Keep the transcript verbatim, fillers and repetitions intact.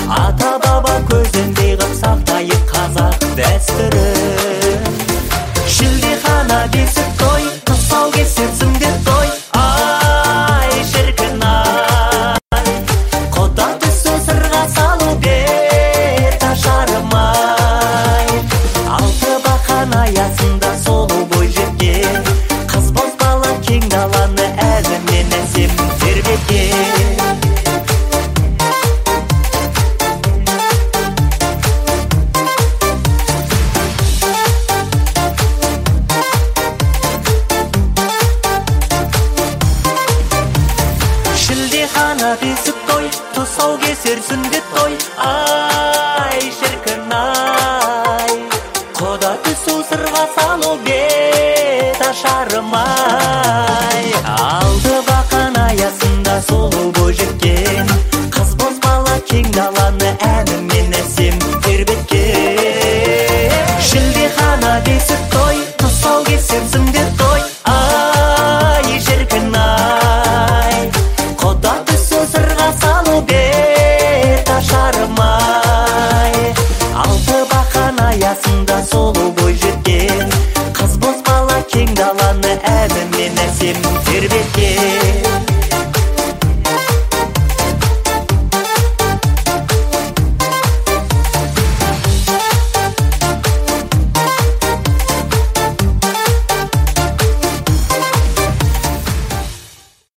ата баба көзіндей қып сақтайық қазақ дәстүрін. Шілдехана бесік той, тұсау кесер сүндет той. Ай, шіркін ай, құда түсу сырға салу бет ашармай. Алты бақан аясында солу бой жеткен, қыз бозбала кең даланы әзімнен әсем тербеткен. Шілдехана бесік той, тұсау кесер сүндет той. Ай, шіркін ай, құда түсу сырға салу бет ашармай. Алты бақан аясында солу бой жеткен, қыз бозбала кең дала